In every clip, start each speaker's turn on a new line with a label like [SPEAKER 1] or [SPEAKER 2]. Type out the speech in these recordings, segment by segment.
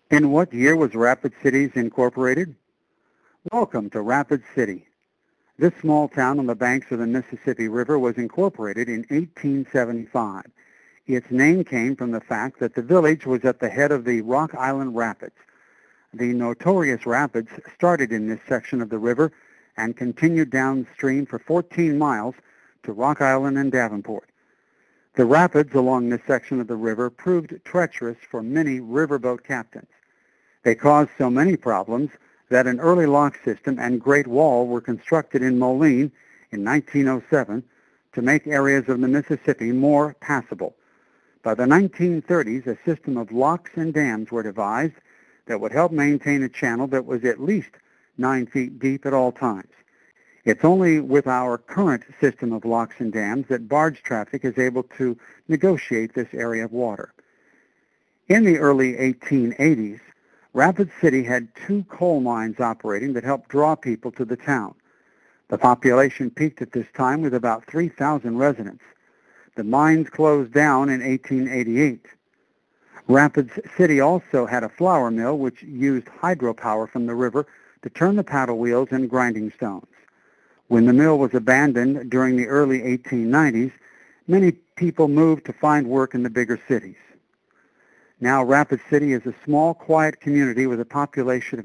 [SPEAKER 1] In what year was Rapid Cities incorporated? Welcome to Rapid City. This small town on the banks of the Mississippi River was incorporated in 1875. Its name came from the fact that the village was at the head of the Rock Island Rapids. The notorious rapids started in this section of the river and continued downstream for 14 miles to Rock Island and Davenport. The rapids along this section of the river proved treacherous for many riverboat captains. They caused so many problems that an early lock system and Great Wall were constructed in Moline in 1907 to make areas of the Mississippi more passable. By the 1930s, a system of locks and dams were devised that would help maintain a channel that was at least 9 feet deep at all times. It's only with our current system of locks and dams that barge traffic is able to negotiate this area of water. In the early 1880s, Rapid City had 2 coal mines operating that helped draw people to the town. The population peaked at this time with about 3,000 residents. The mines closed down in 1888. Rapid City also had a flour mill which used hydropower from the river to turn the paddle wheels and grinding stones. When the mill was abandoned during the early 1890s, many people moved to find work in the bigger cities. Now Rapid City is a small, quiet community with a population of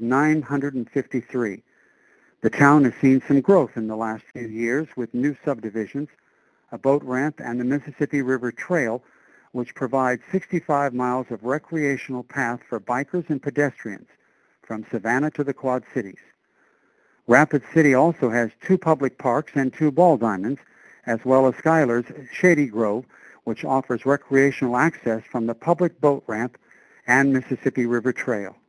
[SPEAKER 1] 953. The town has seen some growth in the last few years with new subdivisions, a boat ramp, and the Mississippi River Trail, which provides 65 miles of recreational path for bikers and pedestrians from Savannah to the Quad Cities. Rapid City also has 2 public parks and 2 ball diamonds, as well as Schuyler's Shady Grove, which offers recreational access from the public boat ramp and Mississippi River Trail.